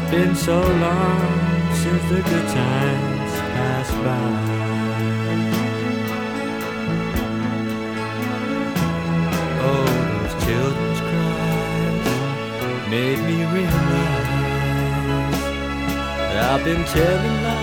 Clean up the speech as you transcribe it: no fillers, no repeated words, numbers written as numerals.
been so long since the good times passed by. Oh, those children's cries made me realize that I've been telling lies